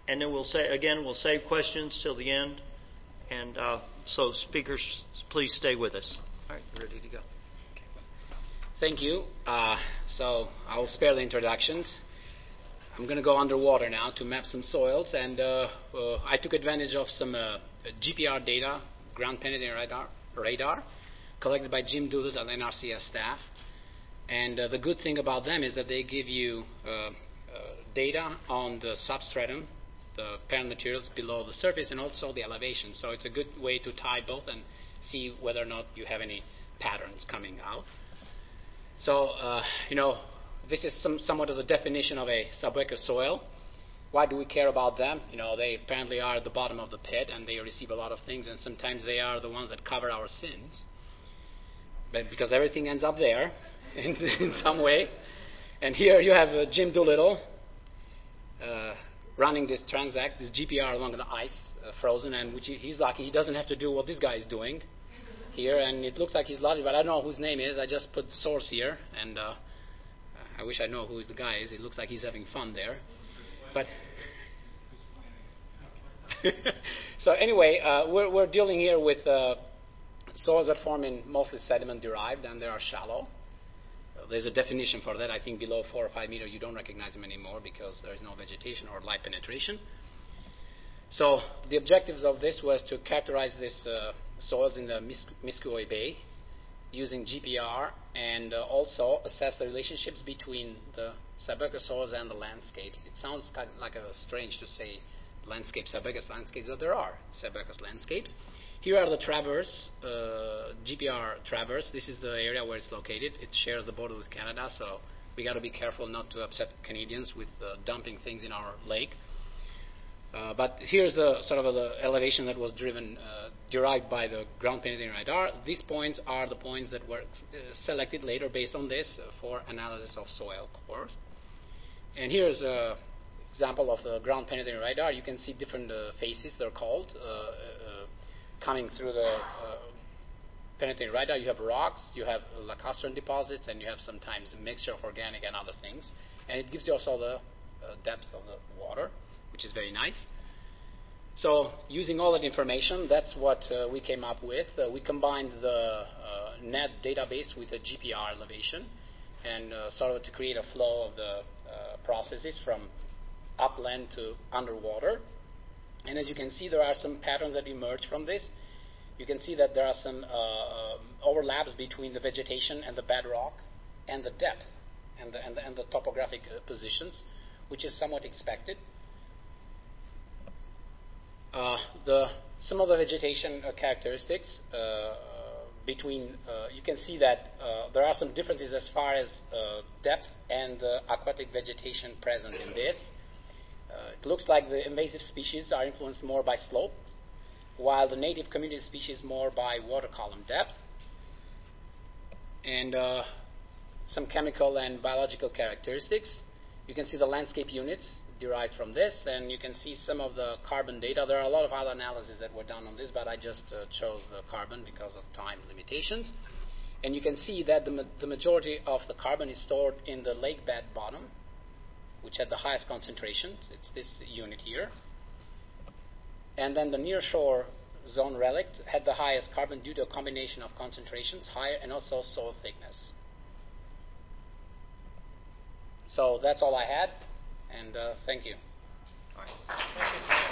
and then we'll save questions till the end. And so speakers, please stay with us. All right, ready to go. Thank you. So I'll spare the introductions. I'm going to go underwater now to map some soils, and I took advantage of some GPR data, ground penetrating radar, collected by Jim Doolittle and NRCS staff. And the good thing about them is that they give you data on the substratum, the parent materials below the surface, and also the elevation. So it's a good way to tie both and see whether or not you have any patterns coming out. So, this is somewhat of the definition of a subaqueous soil. Why do we care about them? They apparently are at the bottom of the pit, and they receive a lot of things, and sometimes they are the ones that cover our sins. But because everything ends up there in some way. And here you have Jim Doolittle running this Transact, this GPR along the ice, frozen, and which he's lucky he doesn't have to do what this guy is doing here, and it looks like he's lucky, but I don't know whose name is. I just put the source here, and I wish I know who the guy is. It looks like he's having fun there. But so anyway, we're dealing here with soils that form in mostly sediment derived, and they are shallow. There's a definition for that. I think below 4 or 5 meters you don't recognize them anymore because there is no vegetation or light penetration. So the objectives of this was to characterize these soils in the Miskowee Bay using GPR, and also assess the relationships between the subaqueous soils and the landscapes. It sounds kind of like strange to say subaqueous landscapes, but there are subaqueous landscapes. Here are the traverse, GPR traverse. This is the area where it's located. It shares the border with Canada, so we got to be careful not to upset Canadians with dumping things in our lake. But here's the sort of the elevation that was derived by the ground penetrating radar. These points are the points that were selected later based on this for analysis of soil cores. And here's an example of the ground penetrating radar. You can see different phases, they're called, coming through the penetrating radar. You have rocks, you have lacustrine deposits, and you have sometimes a mixture of organic and other things. And it gives you also the depth of the water, which is very nice. So using all that information, that's what we came up with. We combined the net database with a GPR elevation and sort of to create a flow of the processes from upland to underwater. And as you can see, there are some patterns that emerge from this. You can see that there are some overlaps between the vegetation and the bedrock and the depth and the topographic positions, which is somewhat expected. Some of the vegetation characteristics between, you can see that there are some differences as far as depth and aquatic vegetation present in this. It looks like the invasive species are influenced more by slope, while the native community species more by water column depth. And some chemical and biological characteristics. You can see the landscape units derived from this, and you can see some of the carbon data. There are a lot of other analyses that were done on this, but I just chose the carbon because of time limitations. And you can see that the majority of the carbon is stored in the lake bed bottom, which had the highest concentrations. It's this unit here. And then the near shore zone relic had the highest carbon due to a combination of concentrations, higher, and also soil thickness. So that's all I had, and thank you.